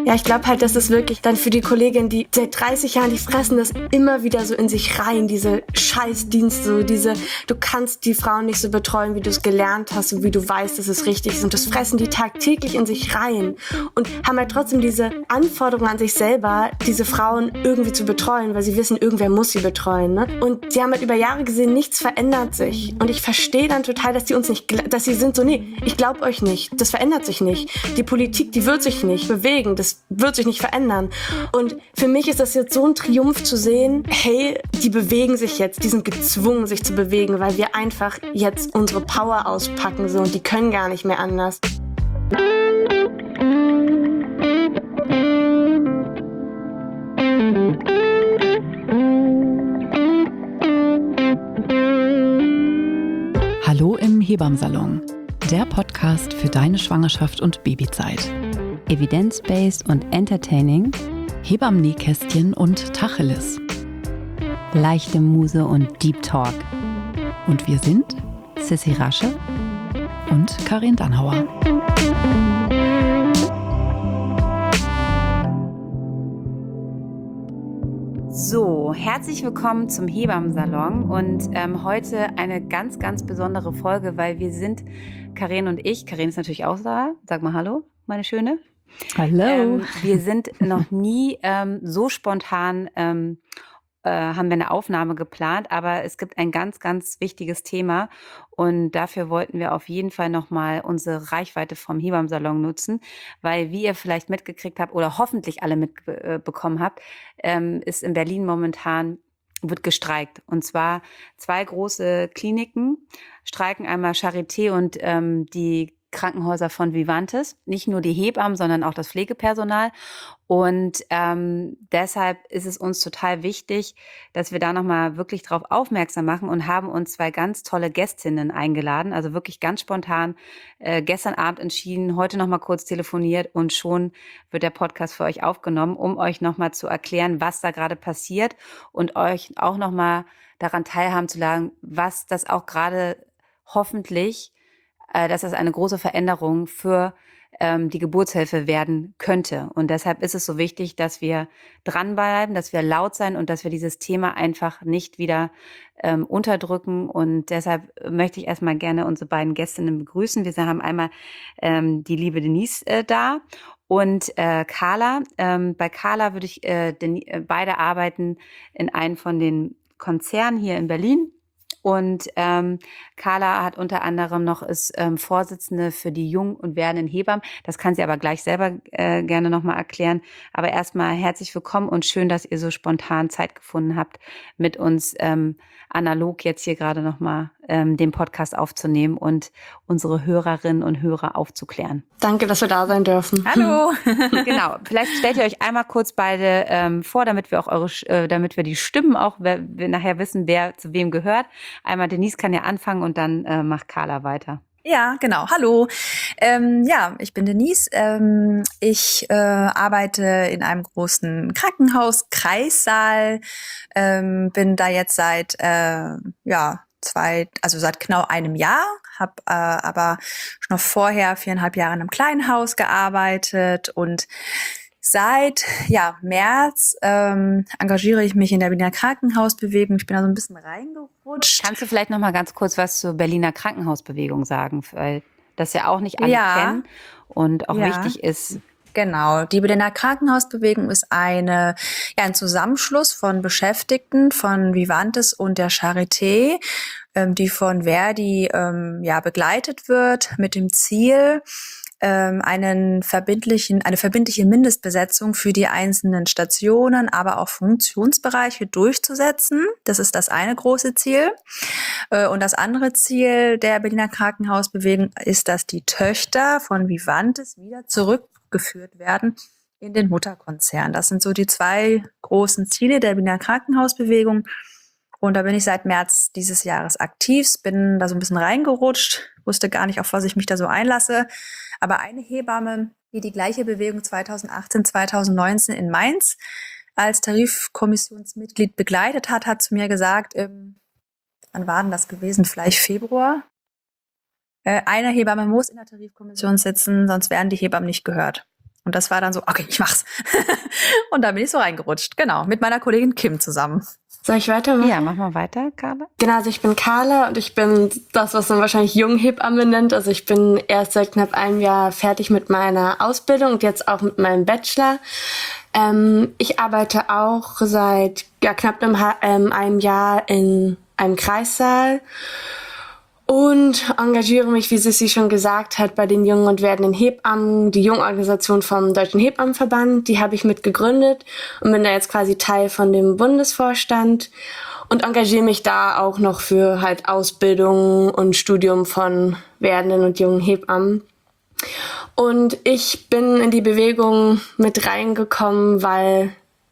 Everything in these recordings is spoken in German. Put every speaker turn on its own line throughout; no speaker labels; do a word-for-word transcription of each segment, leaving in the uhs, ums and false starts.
Ja, ich glaube halt, das ist wirklich dann für die Kollegin, die seit dreißig Jahren, die fressen das immer wieder so in sich rein, diese Scheißdienste, so diese, du kannst die Frauen nicht so betreuen, wie du es gelernt hast und wie du weißt, dass es richtig ist. Und das fressen die tagtäglich in sich rein und haben halt trotzdem diese Anforderung an sich selber, diese Frauen irgendwie zu betreuen, weil sie wissen, irgendwer muss sie betreuen. Ne? Und sie haben halt über Jahre gesehen, nichts verändert sich. Und ich verstehe dann total, dass die uns nicht, dass sie sind so, nee, ich glaube euch nicht, das verändert sich nicht. Die Politik, die wird sich nicht bewegen, das wird sich nicht verändern. Und für mich ist das jetzt so ein Triumph zu sehen, hey, die bewegen sich jetzt, die sind gezwungen, sich zu bewegen, weil wir einfach jetzt unsere Power auspacken so und die können gar nicht mehr anders.
Hallo im Hebammsalon, der Podcast für deine Schwangerschaft und Babyzeit.
Evidence-based und entertaining,
Hebammen-Nähkästchen und Tacheles.
leichte Muse und Deep Talk.
Und wir sind
Sissi Rasche
und Karin Dannhauer.
So, herzlich willkommen zum Hebammsalon und ähm, heute eine ganz, ganz besondere Folge, weil wir sind, Karin und ich, Karin ist natürlich auch da, sag mal Hallo, meine Schöne.
Hallo.
Ähm, wir sind noch nie ähm, so spontan, ähm, äh, haben wir eine Aufnahme geplant, aber es gibt ein ganz, ganz wichtiges Thema und dafür wollten wir auf jeden Fall nochmal unsere Reichweite vom Hebammsalon nutzen, weil wie ihr vielleicht mitgekriegt habt oder hoffentlich alle mitbekommen habt, ähm, ist in Berlin momentan wird gestreikt. Und zwar zwei große Kliniken streiken, einmal Charité und ähm, die Krankenhäuser von Vivantes, nicht nur die Hebammen, sondern auch das Pflegepersonal. Und ähm, deshalb ist es uns total wichtig, dass wir da nochmal wirklich drauf aufmerksam machen und haben uns zwei ganz tolle Gästinnen eingeladen, also wirklich ganz spontan äh, gestern Abend entschieden, heute nochmal kurz telefoniert und schon wird der Podcast für euch aufgenommen, um euch nochmal zu erklären, was da gerade passiert und euch auch nochmal daran teilhaben zu lassen, was das auch gerade hoffentlich dass das eine große Veränderung für ähm, die Geburtshilfe werden könnte. Und deshalb ist es so wichtig, dass wir dranbleiben, dass wir laut sein und dass wir dieses Thema einfach nicht wieder ähm, unterdrücken. Und deshalb möchte ich erstmal gerne unsere beiden Gästinnen begrüßen. Wir haben einmal ähm, die liebe Denise äh, da und äh, Carla. Ähm, bei Carla würde ich äh, den, äh, beide arbeiten in einem von den Konzernen hier in Berlin. Und ähm, Carla hat unter anderem noch ist ähm, Vorsitzende für die jung und werdenden Hebammen. Das kann sie aber gleich selber äh, gerne nochmal erklären. Aber erstmal herzlich willkommen und schön, dass ihr so spontan Zeit gefunden habt, mit uns ähm, analog jetzt hier gerade nochmal ähm, den Podcast aufzunehmen und unsere Hörerinnen und Hörer aufzuklären.
Danke, dass wir da sein dürfen.
Hallo. Genau. Vielleicht stellt ihr euch einmal kurz beide ähm, vor, damit wir auch eure, äh, damit wir die Stimmen auch wer, wir nachher wissen, wer zu wem gehört. Einmal Denise kann ja anfangen und dann äh, macht Carla weiter.
Ja, genau. Hallo. Ähm, ja, ich bin Denise. Ähm, ich äh, arbeite in einem großen Krankenhaus, Kreissaal. Ähm, bin da jetzt seit äh, ja zwei, also seit genau einem Jahr. Habe äh, aber schon noch vorher viereinhalb Jahre in einem kleinen Haus gearbeitet und Seit ja März ähm, engagiere ich mich in der Berliner Krankenhausbewegung. Ich bin da so ein bisschen reingerutscht.
Kannst du vielleicht noch mal ganz kurz was zur Berliner Krankenhausbewegung sagen, weil das ja auch nicht alle
ja.
kennen und auch
ja.
wichtig ist.
Genau, die Berliner Krankenhausbewegung ist eine, ja, ein Zusammenschluss von Beschäftigten von Vivantes und der Charité, ähm, die von Verdi ähm, ja begleitet wird mit dem Ziel, einen verbindlichen, eine verbindliche Mindestbesetzung für die einzelnen Stationen, aber auch Funktionsbereiche durchzusetzen. Das ist das eine große Ziel. Und das andere Ziel der Berliner Krankenhausbewegung ist, dass die Töchter von Vivantes wieder zurückgeführt werden in den Mutterkonzern. Das sind so die zwei großen Ziele der Berliner Krankenhausbewegung. Und da bin ich seit März dieses Jahres aktiv, bin da so ein bisschen reingerutscht, wusste gar nicht, auf was ich mich da so einlasse. Aber eine Hebamme, die die gleiche Bewegung zweitausendachtzehn, zweitausendneunzehn in Mainz als Tarifkommissionsmitglied begleitet hat, hat zu mir gesagt, ähm, wann war denn das gewesen? Vielleicht Februar? Äh, eine Hebamme muss in der Tarifkommission sitzen, sonst werden die Hebammen nicht gehört. Und das war dann so, okay, ich mach's. Und dann bin ich so reingerutscht, genau, mit meiner Kollegin Kim zusammen.
Soll ich weitermachen?
Ja, mach mal weiter, Carla.
Genau, also ich bin Carla und ich bin das, was man wahrscheinlich Junghebamme nennt. Also ich bin erst seit knapp einem Jahr fertig mit meiner Ausbildung und jetzt auch mit meinem Bachelor. Ähm, ich arbeite auch seit ja, knapp einem, ähm, einem Jahr in einem Kreissaal und engagiere mich, wie Sissi schon gesagt hat, bei den jungen und werdenden Hebammen, die Jungorganisation vom Deutschen Hebammenverband, die habe ich mit gegründet und bin da jetzt quasi Teil von dem Bundesvorstand und engagiere mich da auch noch für halt Ausbildung und Studium von werdenden und jungen Hebammen. Und ich bin in die Bewegung mit reingekommen, weil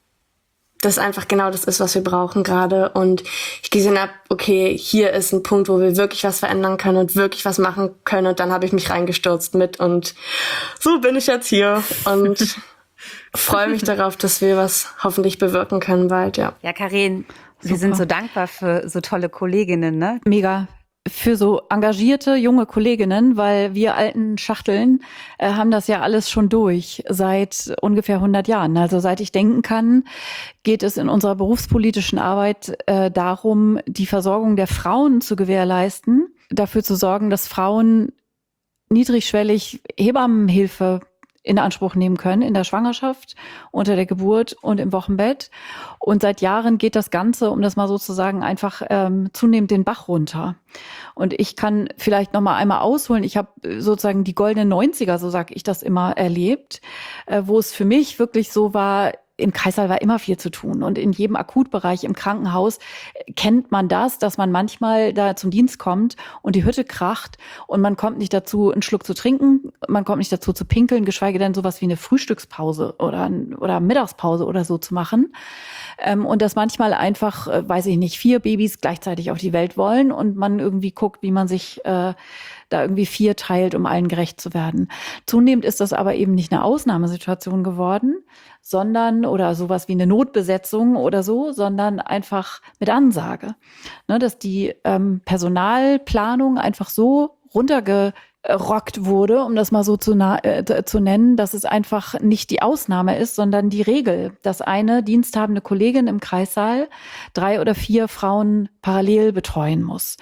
das einfach genau das ist, was wir brauchen gerade. Und ich gesehen habe, okay, hier ist ein Punkt, wo wir wirklich was verändern können und wirklich was machen können. Und dann habe ich mich reingestürzt mit und so bin ich jetzt hier und freue mich darauf, dass wir was hoffentlich bewirken können bald, ja.
Ja, Karin, wir
Super.
sind so dankbar für so tolle Kolleginnen, ne?
Mega. Für so engagierte junge Kolleginnen, weil wir alten Schachteln äh, haben das ja alles schon durch seit ungefähr hundert Jahren. Also seit ich denken kann, geht es in unserer berufspolitischen Arbeit äh, darum, die Versorgung der Frauen zu gewährleisten, dafür zu sorgen, dass Frauen niedrigschwellig Hebammenhilfe in Anspruch nehmen können in der Schwangerschaft, unter der Geburt und im Wochenbett. Und seit Jahren geht das Ganze, um das mal so zu sagen, einfach ähm, zunehmend den Bach runter. Und ich kann vielleicht noch mal einmal ausholen. Ich habe sozusagen die goldenen neunziger, so sage ich das immer, erlebt, äh, wo es für mich wirklich so war, im Kreissaal war immer viel zu tun. Und in jedem Akutbereich im Krankenhaus kennt man das, dass man manchmal da zum Dienst kommt und die Hütte kracht und man kommt nicht dazu, einen Schluck zu trinken, man kommt nicht dazu zu pinkeln, geschweige denn sowas wie eine Frühstückspause oder, oder Mittagspause oder so zu machen. Und dass manchmal einfach, weiß ich nicht, vier Babys gleichzeitig auf die Welt wollen und man irgendwie guckt, wie man sich äh, da irgendwie vier teilt, um allen gerecht zu werden. Zunehmend ist das aber eben nicht eine Ausnahmesituation geworden, sondern, oder sowas wie eine Notbesetzung oder so, sondern einfach mit Ansage. Ne, dass die ähm, Personalplanung einfach so runtergerockt wurde, um das mal so zu, na- äh, zu nennen, dass es einfach nicht die Ausnahme ist, sondern die Regel, dass eine diensthabende Kollegin im Kreissaal drei oder vier Frauen parallel betreuen muss.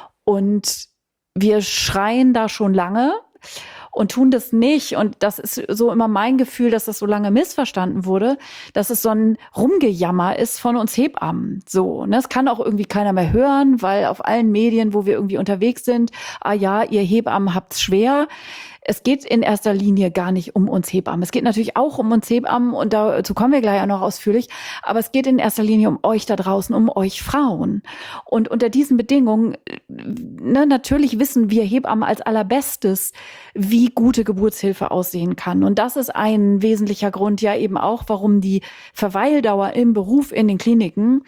Und wir schreien da schon lange und tun das nicht. Und das ist so immer mein Gefühl, dass das so lange missverstanden wurde, dass es so ein Rumgejammer ist von uns Hebammen. So, ne? Das kann auch irgendwie keiner mehr hören, weil auf allen Medien, wo wir irgendwie unterwegs sind, ah ja, ihr Hebammen habt's schwer. Es geht in erster Linie gar nicht um uns Hebammen. Es geht natürlich auch um uns Hebammen und dazu kommen wir gleich auch noch ausführlich. Aber es geht in erster Linie um euch da draußen, um euch Frauen. Und unter diesen Bedingungen, ne, natürlich wissen wir Hebammen als allerbestes, wie gute Geburtshilfe aussehen kann. Und das ist ein wesentlicher Grund ja eben auch, warum die Verweildauer im Beruf in den Kliniken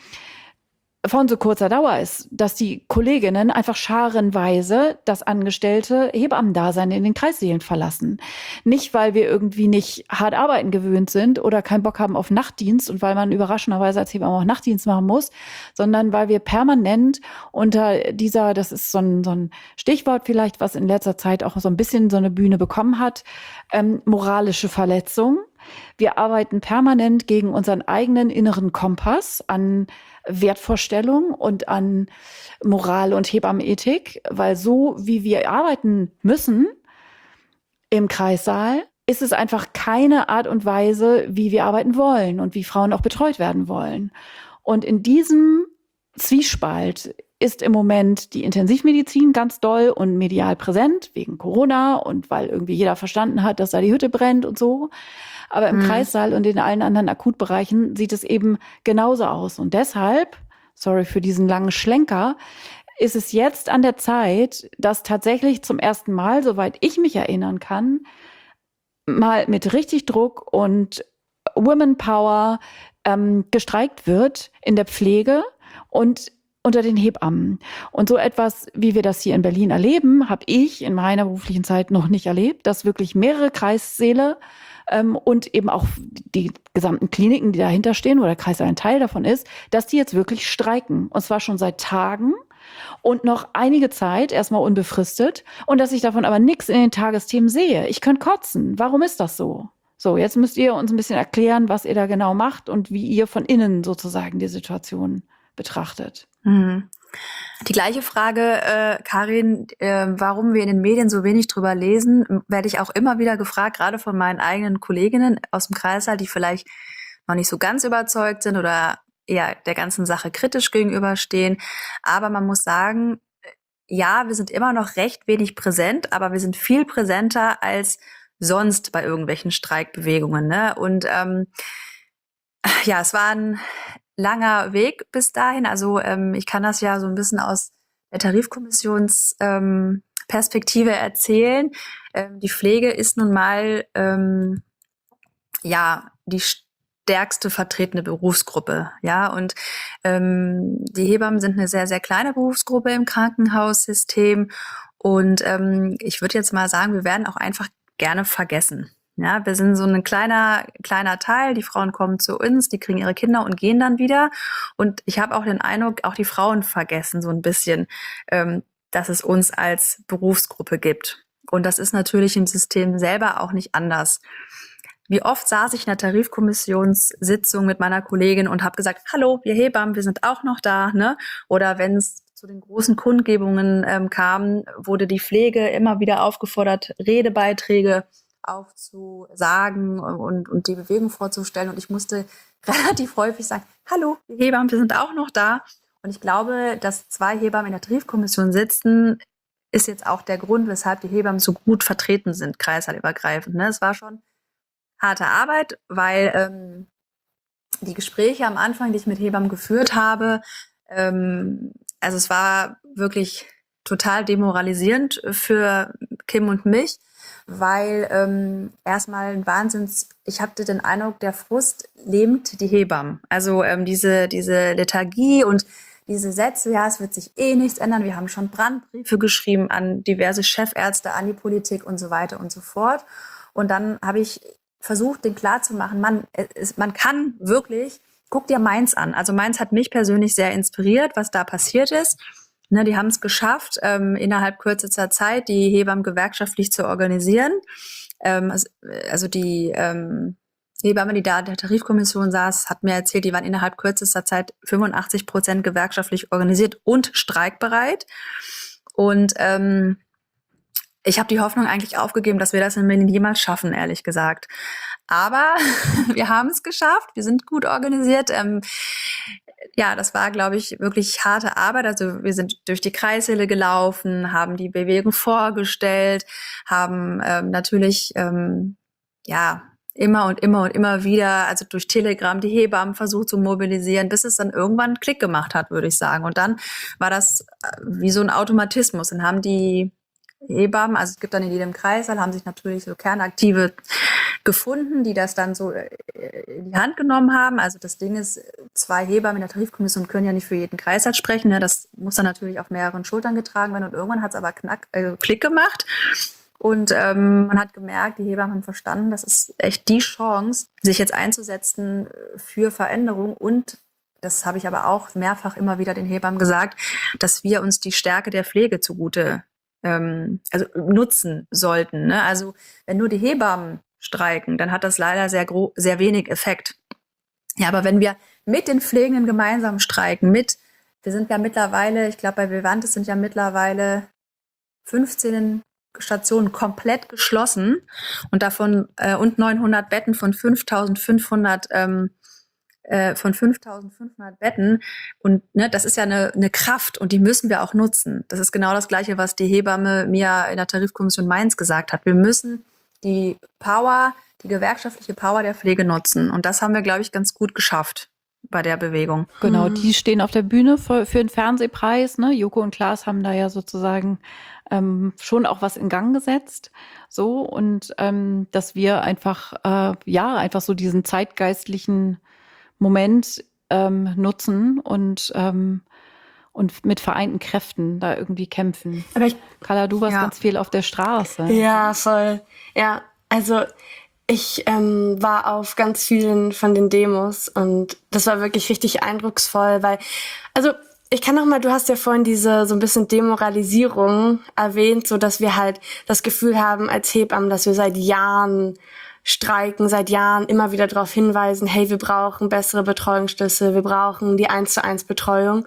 von so kurzer Dauer ist, dass die Kolleginnen einfach scharenweise das angestellte Hebammendasein in den Kreissälen verlassen. Nicht, weil wir irgendwie nicht hart arbeiten gewöhnt sind oder keinen Bock haben auf Nachtdienst und weil man überraschenderweise als Hebamme auch Nachtdienst machen muss, sondern weil wir permanent unter dieser, das ist so ein, so ein Stichwort vielleicht, was in letzter Zeit auch so ein bisschen so eine Bühne bekommen hat, ähm, moralische Verletzung. Wir arbeiten permanent gegen unseren eigenen inneren Kompass an Wertvorstellung und an Moral und Hebammenethik, weil so wie wir arbeiten müssen im Kreissaal, ist es einfach keine Art und Weise, wie wir arbeiten wollen und wie Frauen auch betreut werden wollen. Und in diesem Zwiespalt ist im Moment die Intensivmedizin ganz doll und medial präsent wegen Corona und weil irgendwie jeder verstanden hat, dass da die Hütte brennt und so. Aber im mhm. Kreissaal und in allen anderen Akutbereichen sieht es eben genauso aus. Und deshalb, sorry für diesen langen Schlenker, ist es jetzt an der Zeit, dass tatsächlich zum ersten Mal, soweit ich mich erinnern kann, mal mit richtig Druck und Women Power ähm, gestreikt wird in der Pflege und unter den Hebammen. Und so etwas, wie wir das hier in Berlin erleben, habe ich in meiner beruflichen Zeit noch nicht erlebt, dass wirklich mehrere Kreissäle ähm, und eben auch die gesamten Kliniken, die dahinter stehen, wo der Kreissaal ein Teil davon ist, dass die jetzt wirklich streiken. Und zwar schon seit Tagen und noch einige Zeit, erstmal unbefristet. Und dass ich davon aber nichts in den Tagesthemen sehe. Ich könnte kotzen. Warum ist das so? So, jetzt müsst ihr uns ein bisschen erklären, was ihr da genau macht und wie ihr von innen sozusagen die Situation betrachtet.
Mhm. Die gleiche Frage, äh, Karin, äh, warum wir in den Medien so wenig drüber lesen, werde ich auch immer wieder gefragt, gerade von meinen eigenen Kolleginnen aus dem Kreißsaal, die vielleicht noch nicht so ganz überzeugt sind oder eher der ganzen Sache kritisch gegenüberstehen. Aber man muss sagen, ja, wir sind immer noch recht wenig präsent, aber wir sind viel präsenter als sonst bei irgendwelchen Streikbewegungen, ne? Und ähm, ja, es war ein langer Weg bis dahin. Also ähm, ich kann das ja so ein bisschen aus der Tarifkommissionsperspektive ähm, Perspektive erzählen. Ähm, die Pflege ist nun mal ähm, ja die stärkste vertretene Berufsgruppe, ja, und ähm, die Hebammen sind eine sehr, sehr kleine Berufsgruppe im Krankenhaussystem und ähm, ich würde jetzt mal sagen, wir werden auch einfach gerne vergessen. Ja, wir sind so ein kleiner, kleiner Teil. Die Frauen kommen zu uns, die kriegen ihre Kinder und gehen dann wieder. Und ich habe auch den Eindruck, auch die Frauen vergessen so ein bisschen, ähm, dass es uns als Berufsgruppe gibt. Und das ist natürlich im System selber auch nicht anders. Wie oft saß ich in der Tarifkommissionssitzung mit meiner Kollegin und habe gesagt, hallo, wir Hebammen, wir sind auch noch da, ne? Oder wenn es zu den großen Kundgebungen ähm, kam, wurde die Pflege immer wieder aufgefordert, Redebeiträge aufzusagen und, und die Bewegung vorzustellen. Und ich musste relativ häufig sagen, hallo, die Hebammen, wir sind auch noch da. Und ich glaube, dass zwei Hebammen in der Tarifkommission sitzen, ist jetzt auch der Grund, weshalb die Hebammen so gut vertreten sind, kreissaalübergreifend. Ne? Es war schon harte Arbeit, weil ähm, die Gespräche am Anfang, die ich mit Hebammen geführt habe, ähm, also es war wirklich total demoralisierend für Kim und mich, weil ähm, erstmal ein Wahnsinns, ich hatte den Eindruck, der Frust lähmt die Hebammen. Also ähm, diese diese Lethargie und diese Sätze, ja, es wird sich eh nichts ändern. Wir haben schon Brandbriefe geschrieben an diverse Chefärzte, an die Politik und so weiter und so fort. Und dann habe ich versucht, den klarzumachen, man, es, man kann wirklich, guck dir Mainz an. Also Mainz hat mich persönlich sehr inspiriert, was da passiert ist. Ne, die haben es geschafft, ähm, innerhalb kürzester Zeit die Hebammen gewerkschaftlich zu organisieren. Ähm, also, also die ähm, Hebamme, die da in der Tarifkommission saß, hat mir erzählt, die waren innerhalb kürzester Zeit fünfundachtzig Prozent gewerkschaftlich organisiert und streikbereit. Und ähm, ich habe die Hoffnung eigentlich aufgegeben, dass wir das in Berlin jemals schaffen, ehrlich gesagt. Aber wir haben es geschafft, wir sind gut organisiert. Ähm, ja, das war, glaube ich, wirklich harte Arbeit. Also wir sind durch die Kreissäle gelaufen, haben die Bewegung vorgestellt, haben ähm, natürlich ähm, ja immer und immer und immer wieder, also durch Telegram die Hebammen versucht zu mobilisieren, bis es dann irgendwann einen Klick gemacht hat, würde ich sagen. Und dann war das wie so ein Automatismus. Dann haben die Hebammen, also es gibt dann in jedem Kreissaal, haben sich natürlich so Kernaktive gefunden, die das dann so in die Hand genommen haben. Also das Ding ist, zwei Hebammen in der Tarifkommission können ja nicht für jeden Kreissaal sprechen. Ne? Das muss dann natürlich auf mehreren Schultern getragen werden. Und irgendwann hat es aber knack, äh, Klick gemacht. Und ähm, man hat gemerkt, die Hebammen haben verstanden, das ist echt die Chance, sich jetzt einzusetzen für Veränderung. Und das habe ich aber auch mehrfach immer wieder den Hebammen gesagt, dass wir uns die Stärke der Pflege zugute ähm, also nutzen sollten. Ne? Also wenn nur die Hebammen streiken, dann hat das leider sehr gro- sehr wenig Effekt. Ja, aber wenn wir mit den Pflegenden gemeinsam streiken, mit, wir sind ja mittlerweile, ich glaube bei Vivantes sind ja mittlerweile fünfzehn Stationen komplett geschlossen und davon äh, und neunhundert Betten von fünftausendfünfhundert ähm, äh, von fünftausendfünfhundert Betten und ne, das ist ja eine, eine Kraft und die müssen wir auch nutzen. Das ist genau das Gleiche, was die Hebamme mir in der Tarifkommission Mainz gesagt hat. Wir müssen die Power, die gewerkschaftliche Power der Pflege nutzen und das haben wir, glaube ich, ganz gut geschafft bei der Bewegung.
Genau,
Mhm.
die stehen auf der Bühne für, für den Fernsehpreis. Ne? Joko und Klaas haben da ja sozusagen ähm, schon auch was in Gang gesetzt. So und ähm, dass wir einfach, äh, ja, einfach so diesen zeitgeistlichen Moment ähm, nutzen und ähm, und mit vereinten Kräften da irgendwie kämpfen.
Aber ich,
Carla, du warst
Ja.
ganz viel auf der Straße.
ja, voll. Ja, also ich ähm, war auf ganz vielen von den Demos und das war wirklich richtig eindrucksvoll, weil, also ich kann noch mal, du hast ja vorhin diese so ein bisschen Demoralisierung erwähnt, so dass wir halt das Gefühl haben als Hebammen, dass wir seit Jahren streiken seit Jahren, immer wieder darauf hinweisen, hey, wir brauchen bessere Betreuungsschlüssel, wir brauchen die eins zu eins Betreuung.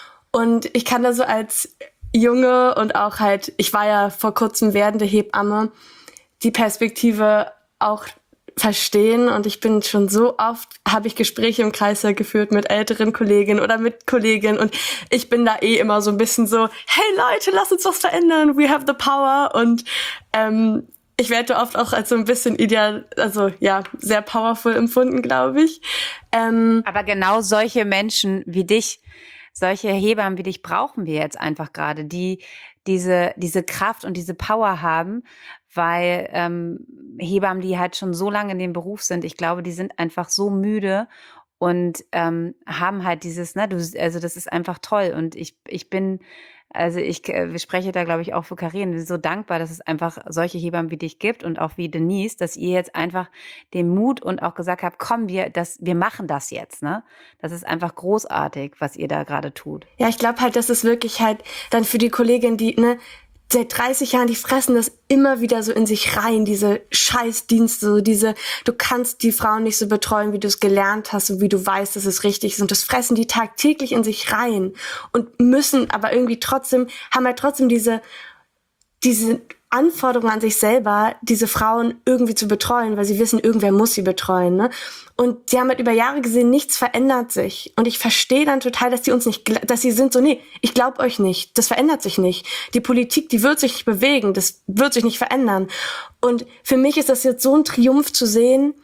Und ich kann da so als Junge und auch halt, ich war ja vor kurzem werdende Hebamme, die Perspektive auch verstehen. Und ich bin schon so oft, habe ich Gespräche im Kreißsaal geführt mit älteren Kolleginnen oder mit Kolleginnen. Und ich bin da eh immer so ein bisschen so, hey Leute, lass uns was verändern. We have the power. Und ähm, ich werde oft auch als so ein bisschen ideal, also ja, sehr powerful empfunden, glaube ich. Ähm,
Aber genau solche Menschen wie dich, solche Hebammen wie dich brauchen wir jetzt einfach gerade, die diese diese Kraft und diese Power haben, weil ähm, Hebammen, die halt schon so lange in dem Beruf sind, ich glaube, die sind einfach so müde und ähm, haben halt dieses, ne, du, also das ist einfach toll und ich ich bin, also ich äh, spreche da, glaube ich, auch für Karin, wir sind so dankbar, dass es einfach solche Hebammen wie dich gibt und auch wie Denise, dass ihr jetzt einfach den Mut und auch gesagt habt, komm, wir das wir machen das jetzt, ne? Das ist einfach großartig, was ihr da gerade tut.
ja, ich glaube halt, das ist wirklich halt dann für die Kollegin, die, ne, seit dreißig Jahren, die fressen das immer wieder so in sich rein, diese Scheißdienste, so diese, du kannst die Frauen nicht so betreuen, wie du es gelernt hast und wie du weißt, dass es richtig ist. Und das fressen die tagtäglich in sich rein und müssen aber irgendwie trotzdem, haben halt trotzdem diese, diese Anforderung an sich selber, diese Frauen irgendwie zu betreuen, weil sie wissen, irgendwer muss sie betreuen, ne? Und sie haben halt über Jahre gesehen, nichts verändert sich. Und ich verstehe dann total, dass die uns nicht, gl- dass sie sind so, nee, ich glaube euch nicht. Das verändert sich nicht. Die Politik, die wird sich nicht bewegen. Das wird sich nicht verändern. Und für mich ist das jetzt so ein Triumph zu sehen,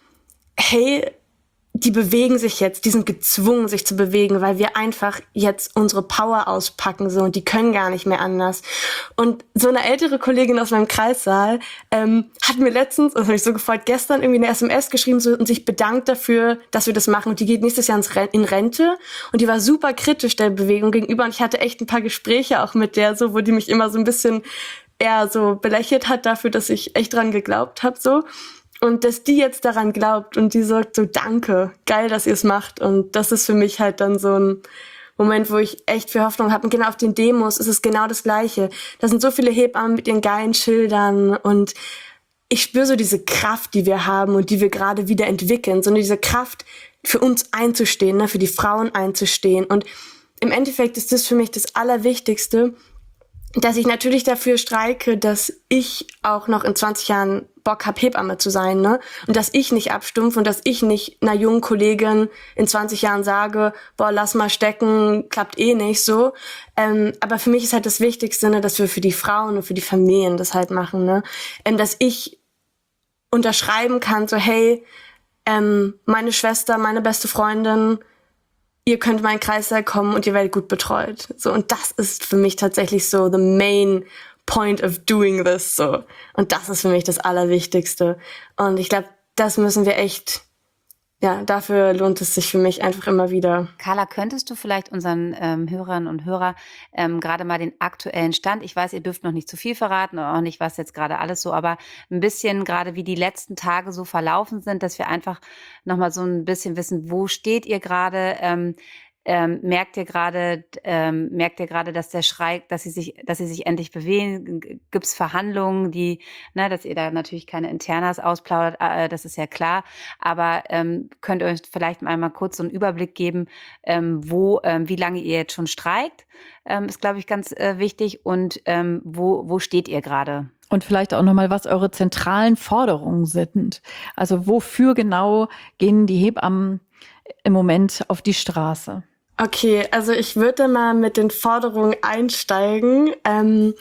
hey, die bewegen sich jetzt, die sind gezwungen, sich zu bewegen, weil wir einfach jetzt unsere Power auspacken, so, und die können gar nicht mehr anders. Und so eine ältere Kollegin aus meinem Kreissaal ähm, hat mir letztens, das habe ich so gefreut, gestern irgendwie eine S M S geschrieben so, und sich bedankt dafür, dass wir das machen. Und die geht nächstes Jahr ins Ren- in Rente. Und die war super kritisch der Bewegung gegenüber. Und ich hatte echt ein paar Gespräche auch mit der, so, wo die mich immer so ein bisschen eher so belächelt hat dafür, dass ich echt dran geglaubt habe, so. Und dass die jetzt daran glaubt und die sagt so, danke, geil, dass ihr es macht. Und das ist für mich halt dann so ein Moment, wo ich echt viel Hoffnung habe. Und genau auf den Demos ist es genau das Gleiche. Da sind so viele Hebammen mit ihren geilen Schildern und ich spüre so diese Kraft, die wir haben und die wir gerade wieder entwickeln. So diese Kraft, für uns einzustehen, ne, für die Frauen einzustehen. Und im Endeffekt ist das für mich das Allerwichtigste, dass ich natürlich dafür streike, dass ich auch noch in zwanzig Jahren Bock hab, Hebamme zu sein, ne? Und dass ich nicht abstumpf und dass ich nicht einer jungen Kollegin in zwanzig Jahren sage, boah, lass mal stecken, klappt eh nicht so. Ähm, aber für mich ist halt das Wichtigste, ne, dass wir für die Frauen und für die Familien das halt machen, ne? Ähm, dass ich unterschreiben kann, so, hey, ähm, meine Schwester, meine beste Freundin, ihr könnt in meinen Kreißsaal kommen und ihr werdet gut betreut. So, und das ist für mich tatsächlich so the main point of doing this, so. Und das ist für mich das Allerwichtigste. Und ich glaube, das müssen wir echt, ja, dafür lohnt es sich für mich einfach immer wieder.
Carla, könntest du vielleicht unseren ähm, Hörerinnen und Hörern ähm, gerade mal den aktuellen Stand, ich weiß, ihr dürft noch nicht zu viel verraten und auch nicht, was jetzt gerade alles so, aber ein bisschen gerade, wie die letzten Tage so verlaufen sind, dass wir einfach nochmal so ein bisschen wissen, wo steht ihr gerade, ähm, ähm, merkt ihr gerade, ähm, merkt ihr gerade, dass der Schrei, dass sie sich, dass sie sich endlich bewegen? Gibt es Verhandlungen, die, ne, dass ihr da natürlich keine Internas ausplaudert, äh, das ist ja klar. Aber ähm, könnt ihr euch vielleicht einmal kurz so einen Überblick geben, ähm, wo, ähm, wie lange ihr jetzt schon streikt? Ähm, ist, glaube ich, ganz äh, wichtig. Und ähm, wo, wo steht ihr gerade?
Und vielleicht auch nochmal, was eure zentralen Forderungen sind. Also wofür genau gehen die Hebammen im Moment auf die Straße?
Okay, also ich würde mal mit den Forderungen einsteigen. Ähm,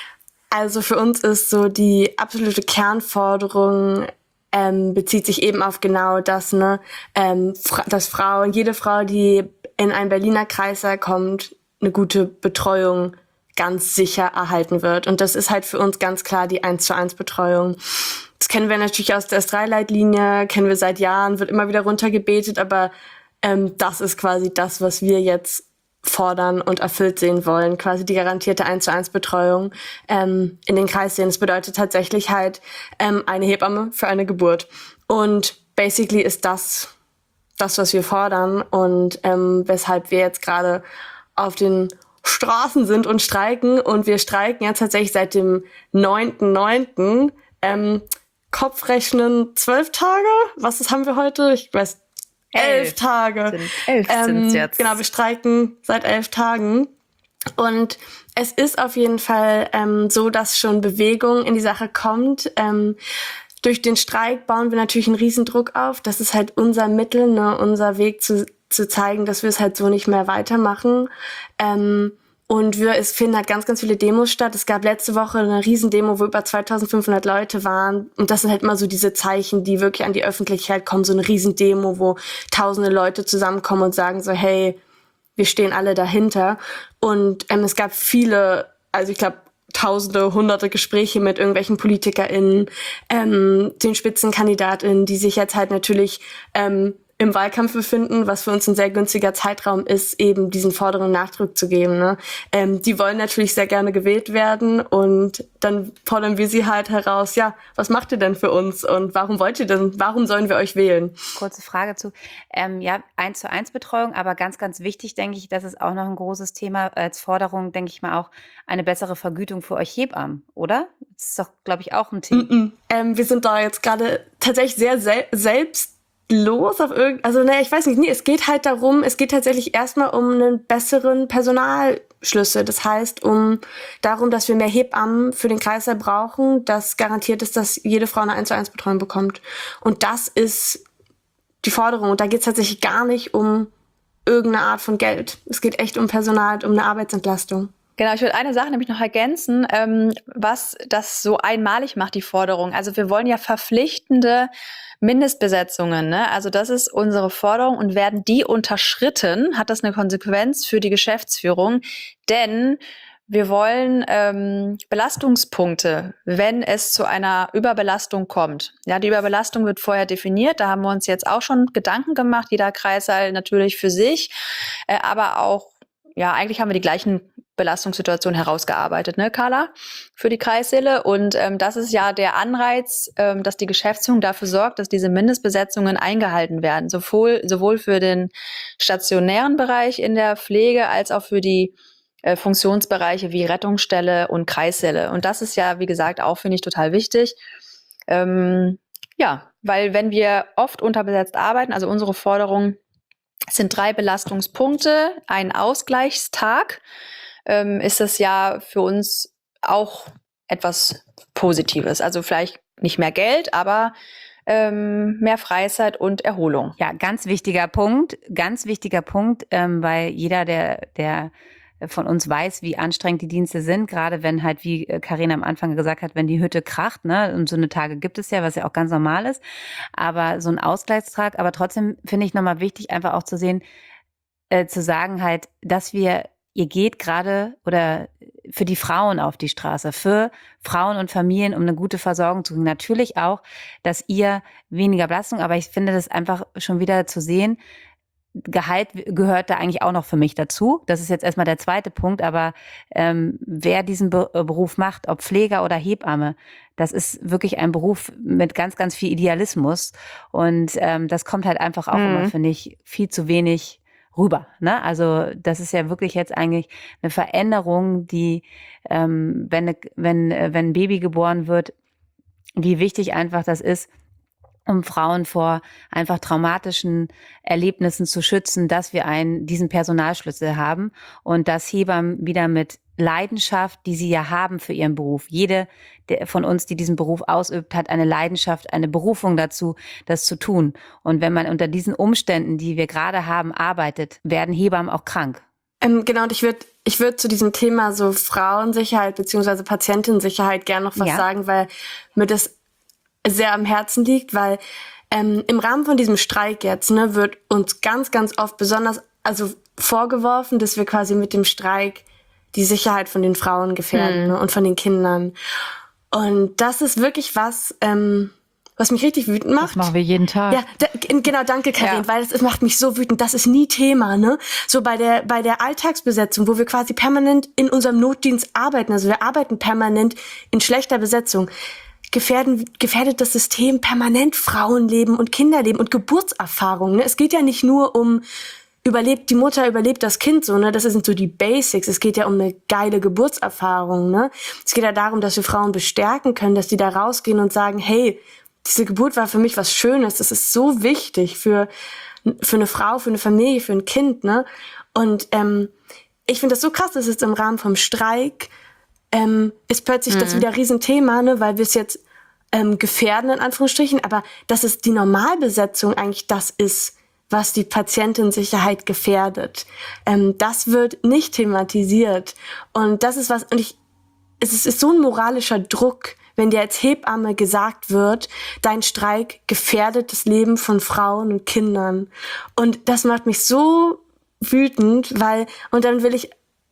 also für uns ist so die absolute Kernforderung, ähm, bezieht sich eben auf genau das, ne, ähm, dass Frauen, jede Frau, die in einen Berliner Kreißsaal kommt, eine gute Betreuung ganz sicher erhalten wird. Und das ist halt für uns ganz klar die eins zu eins Betreuung. Das kennen wir natürlich aus der S drei Leitlinie, kennen wir seit Jahren, wird immer wieder runtergebetet, aber ähm, das ist quasi das, was wir jetzt fordern und erfüllt sehen wollen, quasi die garantierte eins zu eins Betreuung ähm, in den Kreissälen. Das bedeutet tatsächlich halt ähm, eine Hebamme für eine Geburt. Und basically ist das das, was wir fordern und ähm, weshalb wir jetzt gerade auf den Straßen sind und streiken. Und wir streiken jetzt tatsächlich seit dem neunten neunten Ähm, Kopfrechnen zwölf Tage. Was ist, haben wir heute? Ich weiß, elf, elf Tage.
Sind, elf
ähm,
sind's jetzt.
Genau, wir streiken seit elf Tagen. Und es ist auf jeden Fall ähm, so, dass schon Bewegung in die Sache kommt. Ähm, durch den Streik bauen wir natürlich einen Riesendruck auf. Das ist halt unser Mittel, ne, unser Weg zu, zu zeigen, dass wir es halt so nicht mehr weitermachen. Ähm, Und wir, es finden halt ganz, ganz viele Demos statt. Es gab letzte Woche eine Riesendemo, wo über zweitausendfünfhundert Leute waren. Und das sind halt immer so diese Zeichen, die wirklich an die Öffentlichkeit kommen. So eine Riesendemo, wo tausende Leute zusammenkommen und sagen so, hey, wir stehen alle dahinter. Und ähm, es gab viele, also ich glaube, tausende, hunderte Gespräche mit irgendwelchen PolitikerInnen, ähm, den SpitzenkandidatInnen, die sich jetzt halt natürlich ähm, im Wahlkampf befinden, was für uns ein sehr günstiger Zeitraum ist, eben diesen Forderungen Nachdruck zu geben. Ne? Ähm, die wollen natürlich sehr gerne gewählt werden und dann fordern wir sie halt heraus, ja, was macht ihr denn für uns und warum wollt ihr denn, warum sollen wir euch wählen?
Kurze Frage zu, ähm, ja, eins zu eins Betreuung, aber ganz, ganz wichtig, denke ich, das ist auch noch ein großes Thema als Forderung, denke ich mal auch, eine bessere Vergütung für euch Hebammen, oder? Das ist doch, glaube ich, auch ein Thema.
Mm-mm. Ähm, wir sind da jetzt gerade tatsächlich sehr sel- selbst los auf irgend, also ne, ich weiß nicht, nee, es geht halt darum, es geht tatsächlich erstmal um einen besseren Personalschlüssel. Das heißt, um darum, dass wir mehr Hebammen für den Kreißsaal brauchen, das garantiert ist, dass jede Frau eine eins zu eins Betreuung bekommt. Und das ist die Forderung. Und da geht es tatsächlich gar nicht um irgendeine Art von Geld. Es geht echt um Personal, um eine Arbeitsentlastung.
Genau, ich würde eine Sache nämlich noch ergänzen, ähm, was das so einmalig macht, die Forderung. Also wir wollen ja verpflichtende Mindestbesetzungen, ne? Also das ist unsere Forderung und werden die unterschritten, hat das eine Konsequenz für die Geschäftsführung, denn wir wollen ähm, Belastungspunkte, wenn es zu einer Überbelastung kommt. Ja, die Überbelastung wird vorher definiert, da haben wir uns jetzt auch schon Gedanken gemacht, jeder Kreißsaal natürlich für sich, äh, aber auch, ja, eigentlich haben wir die gleichen Belastungssituation herausgearbeitet, ne, Carla, für die Kreissäle. Und ähm, das ist ja der Anreiz, ähm, dass die Geschäftsführung dafür sorgt, dass diese Mindestbesetzungen eingehalten werden, sowohl, sowohl für den stationären Bereich in der Pflege als auch für die äh, Funktionsbereiche wie Rettungsstelle und Kreissäle. Und das ist ja, wie gesagt, auch, finde ich, total wichtig. Ähm, ja, weil wenn wir oft unterbesetzt arbeiten, also unsere Forderung sind drei Belastungspunkte, ein Ausgleichstag, ähm, ist das ja für uns auch etwas Positives. Also vielleicht nicht mehr Geld, aber ähm, mehr Freizeit und Erholung.
Ja, ganz wichtiger Punkt, ganz wichtiger Punkt, ähm, weil jeder, der, der von uns weiß, wie anstrengend die Dienste sind, gerade wenn halt, wie Carina am Anfang gesagt hat, wenn die Hütte kracht, ne, und so eine Tage gibt es ja, was ja auch ganz normal ist, aber so ein Ausgleichstrag, aber trotzdem finde ich nochmal wichtig, einfach auch zu sehen, äh, zu sagen halt, dass wir, ihr geht gerade oder für die Frauen auf die Straße, für Frauen und Familien, um eine gute Versorgung zu kriegen. Natürlich auch, dass ihr weniger Belastung, aber ich finde das einfach schon wieder zu sehen, Gehalt gehört da eigentlich auch noch für mich dazu. Das ist jetzt erstmal der zweite Punkt, aber ähm, wer diesen Be- Beruf macht, ob Pfleger oder Hebamme, das ist wirklich ein Beruf mit ganz, ganz viel Idealismus und ähm, das kommt halt einfach auch
Mhm.
immer, finde ich, viel zu wenig rüber. Ne? Also das ist ja wirklich jetzt eigentlich eine Veränderung, die, ähm, wenn, ne- wenn, äh, wenn ein Baby geboren wird, wie wichtig einfach das ist, um Frauen vor einfach traumatischen Erlebnissen zu schützen, dass wir einen, diesen Personalschlüssel haben und dass Hebammen wieder mit Leidenschaft, die sie ja haben für ihren Beruf. Jede der von uns, die diesen Beruf ausübt, hat eine Leidenschaft, eine Berufung dazu, das zu tun. Und wenn man unter diesen Umständen, die wir gerade haben, arbeitet, werden Hebammen auch krank.
Ähm, genau, und ich würde ich würd zu diesem Thema so Frauensicherheit beziehungsweise Patientensicherheit gerne noch was
Ja.
sagen, weil mir das sehr am Herzen liegt, weil ähm, im Rahmen von diesem Streik jetzt ne, wird uns ganz, ganz oft besonders also vorgeworfen, dass wir quasi mit dem Streik die Sicherheit von den Frauen gefährden
Mhm.
ne, und von den Kindern. Und das ist wirklich was, ähm, was mich richtig wütend macht.
Das machen wir jeden Tag.
Ja, da, genau, danke Karin,
Ja.
weil das, das macht mich so wütend. Das ist nie Thema, ne? So bei der bei der Alltagsbesetzung, wo wir quasi permanent in unserem Notdienst arbeiten, also wir arbeiten permanent in schlechter Besetzung, gefährden gefährdet das System permanent Frauenleben und Kinderleben und Geburtserfahrung. Ne? Es geht ja nicht nur um überlebt die Mutter, überlebt das Kind so, ne? Das sind so die Basics. Es geht ja um eine geile Geburtserfahrung, ne? Es geht ja darum, dass wir Frauen bestärken können, dass die da rausgehen und sagen, hey, diese Geburt war für mich was Schönes. Das ist so wichtig für, für eine Frau, für eine Familie, für ein Kind, ne? Und ähm, ich finde das so krass, dass jetzt im Rahmen vom Streik ähm, ist plötzlich mhm. das wieder ein Riesenthema, ne? Weil wir es jetzt ähm, gefährden, in Anführungsstrichen, aber dass es die Normalbesetzung eigentlich das ist, was die Patientensicherheit gefährdet. Ähm, das wird nicht thematisiert. Und das ist was, und ich, es ist, es ist so ein moralischer Druck, wenn dir als Hebamme gesagt wird, dein Streik gefährdet das Leben von Frauen und Kindern. Und das macht mich so wütend, weil, und dann will ich,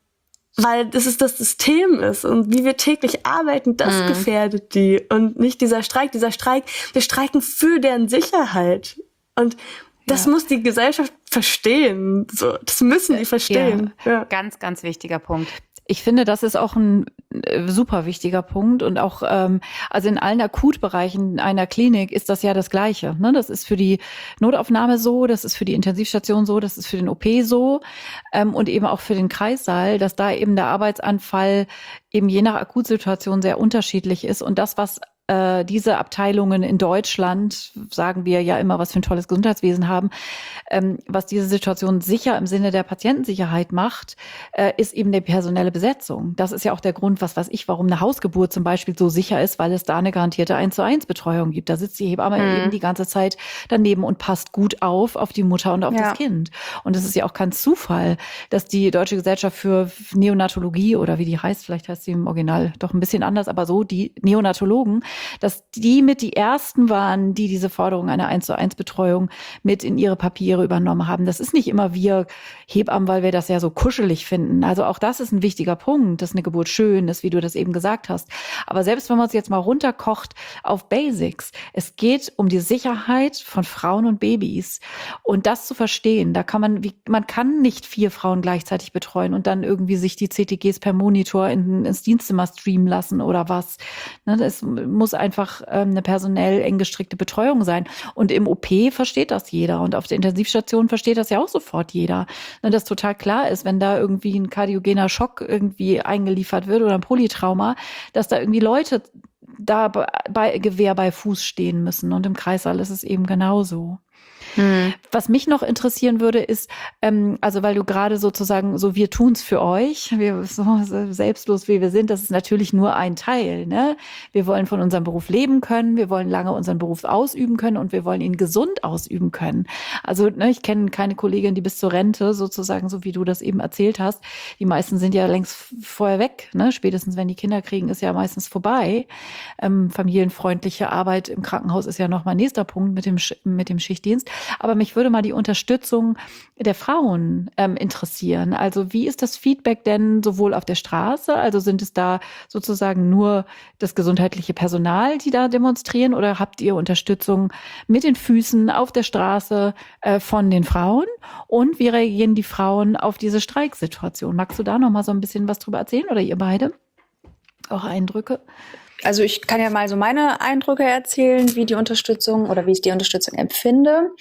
weil das ist das System ist und wie wir täglich arbeiten, das mhm. gefährdet die und nicht dieser Streik. Dieser Streik, wir streiken für deren Sicherheit. Und das ja. muss die Gesellschaft verstehen. So, das müssen die verstehen.
Ja.
Ja.
Ganz, ganz wichtiger Punkt.
Ich finde, das ist auch ein äh, super wichtiger Punkt und auch, ähm, also in allen Akutbereichen einer Klinik ist das ja das Gleiche. Ne? Das ist für die Notaufnahme so, das ist für die Intensivstation so, das ist für den O P so ähm, und eben auch für den Kreissaal, dass da eben der Arbeitsanfall eben je nach Akutsituation sehr unterschiedlich ist und das, was äh, diese Abteilungen in Deutschland, sagen wir ja immer, was für ein tolles Gesundheitswesen haben, ähm, was diese Situation sicher im Sinne der Patientensicherheit macht, äh, ist eben die personelle Besetzung. Das ist ja auch der Grund, was weiß ich, warum eine Hausgeburt zum Beispiel so sicher ist, weil es da eine garantierte eins zu eins Betreuung gibt. Da sitzt die Hebamme mhm. eben die ganze Zeit daneben und passt gut auf, auf die Mutter und auf ja. das Kind. Und es ist ja auch kein Zufall, dass die Deutsche Gesellschaft für Neonatologie oder wie die heißt, vielleicht heißt sie im Original doch ein bisschen anders, aber so, die Neonatologen, dass die mit die ersten waren, die diese Forderung einer eins zu eins Betreuung mit in ihre Papiere übernommen haben. Das ist nicht immer wir Hebammen, weil wir das ja so kuschelig finden. Also auch das ist ein wichtiger Punkt, dass eine Geburt schön ist, wie du das eben gesagt hast. Aber selbst wenn man es jetzt mal runterkocht auf Basics, es geht um die Sicherheit von Frauen und Babys. Und das zu verstehen, da kann man, wie, man kann nicht vier Frauen gleichzeitig betreuen und dann irgendwie sich die C T Gs per Monitor in, ins Dienstzimmer streamen lassen oder was. Ne, das muss einfach ähm, eine personell eng gestrickte Betreuung sein. Und im O P versteht das jeder. Und auf der Intensivstation versteht das ja auch sofort jeder. Ne, dass total klar ist, wenn da irgendwie ein kardiogener Schock irgendwie eingeliefert wird oder ein Polytrauma, dass da irgendwie Leute da bei Gewehr bei Fuß stehen müssen. Und im Kreissaal ist es eben genauso. Hm. Was mich noch interessieren würde, ist, ähm, also weil du gerade sozusagen so, wir tun's für euch, wir so selbstlos wie wir sind, das ist natürlich nur ein Teil. Ne? Wir wollen von unserem Beruf leben können, wir wollen lange unseren Beruf ausüben können und wir wollen ihn gesund ausüben können. Also ne, ich kenne keine Kollegin, die bis zur Rente sozusagen, so wie du das eben erzählt hast, die meisten sind ja längst vorher weg. Ne? Spätestens wenn die Kinder kriegen, ist ja meistens vorbei. Ähm, familienfreundliche Arbeit im Krankenhaus ist ja nochmal nächster Punkt mit dem, mit dem Schichtdienst. Aber mich würde mal die Unterstützung der Frauen ähm, interessieren. Also wie ist das Feedback denn sowohl auf der Straße? Also sind es da sozusagen nur das gesundheitliche Personal, die da demonstrieren? Oder habt ihr Unterstützung mit den Füßen auf der Straße äh, von den Frauen? Und wie reagieren die Frauen auf diese Streiksituation? Magst du da noch mal so ein bisschen was drüber erzählen oder ihr beide? Auch Eindrücke?
Also ich kann ja mal so meine Eindrücke erzählen, wie die Unterstützung oder wie ich die Unterstützung empfinde.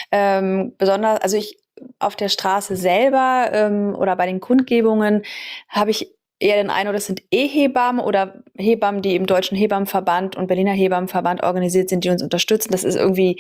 Ähm, besonders, also ich auf der Straße selber ähm, oder bei den Kundgebungen habe ich eher den Eindruck, das sind E-Hebammen oder Hebammen, die im Deutschen Hebammenverband und Berliner Hebammenverband organisiert sind, die uns unterstützen. Das ist irgendwie